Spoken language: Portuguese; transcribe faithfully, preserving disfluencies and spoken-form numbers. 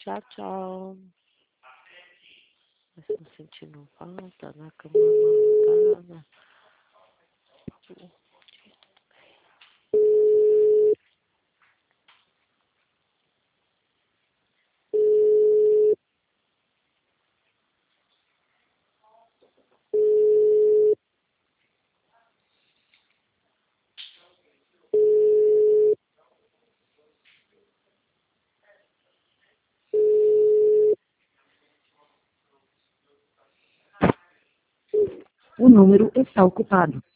Tchau, tchau. Mas não sentindo falta na cama amarrotada. O número está ocupado.